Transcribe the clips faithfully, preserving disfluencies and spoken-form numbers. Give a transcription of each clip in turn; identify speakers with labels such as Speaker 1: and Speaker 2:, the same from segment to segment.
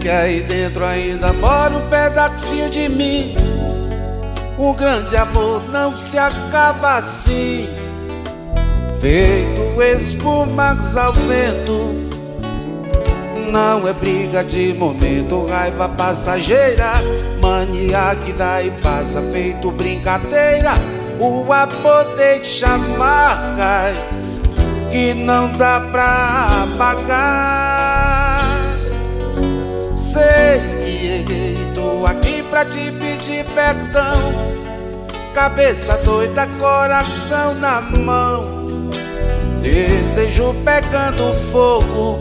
Speaker 1: que aí dentro ainda mora um pedacinho de mim. Um grande amor não se acaba assim, feito espumas ao vento. Não é briga de momento, raiva passageira, mania que dá e passa, feito brincadeira. O amor deixa marcas que não dá pra apagar. Sei que errei, tô aqui pra te pedir perdão. Cabeça doida, coração na mão, desejo pegando fogo,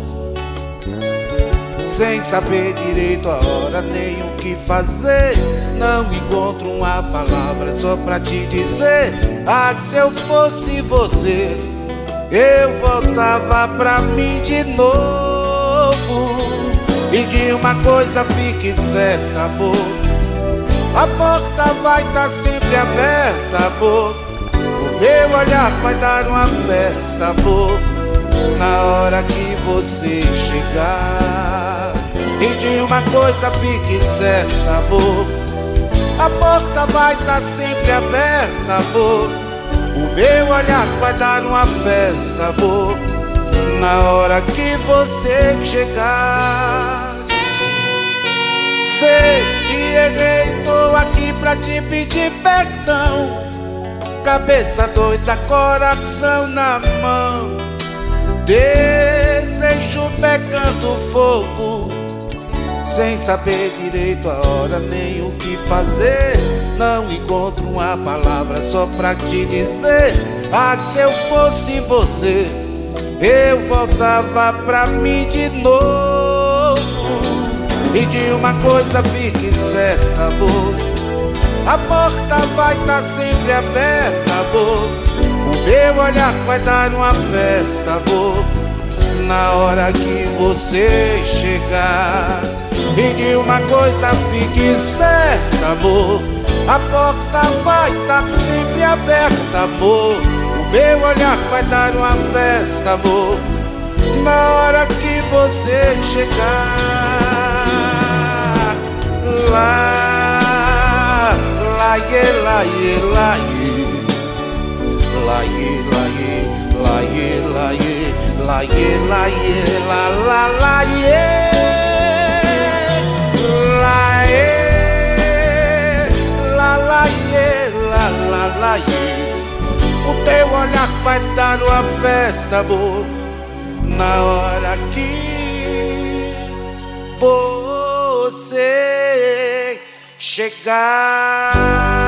Speaker 1: sem saber direito a hora nem o que fazer. Não encontro uma palavra só pra te dizer: ah, que se eu fosse você, eu voltava pra mim de novo. E de uma coisa fique certa, amor, a porta vai estar sempre aberta, amor. O meu olhar vai dar uma festa, amor, na hora que você chegar. E de uma coisa fique certa, amor, a porta vai estar sempre aberta, amor. O meu olhar vai dar uma festa, amor, na hora que você chegar. Sei que errei, tô aqui pra te pedir perdão. Cabeça doida, coração na mão, desejo pegando fogo, sem saber direito a hora nem o que fazer. Não encontro uma palavra só pra te dizer: ah, que se eu fosse você, eu voltava pra mim de novo. E de uma coisa fique certa, amor, a porta vai estar sempre aberta, amor. O meu olhar vai dar uma festa, amor, na hora que você chegar. E de uma coisa fique certa, amor, a porta vai estar sempre aberta, amor. O meu olhar vai dar uma festa, amor, na hora que você chegar. Lá, lá, ye, lá, ye, lá, ye. Lá, ye, lá, ye, lá, ye, lá, ye. Lá, ye, lá, ye, lá, lá, lá, ye. Lá, ye, lá, lá, ye, lá, lá, lá, ye. O teu olhar vai dar uma festa, amor, na hora que você chegar.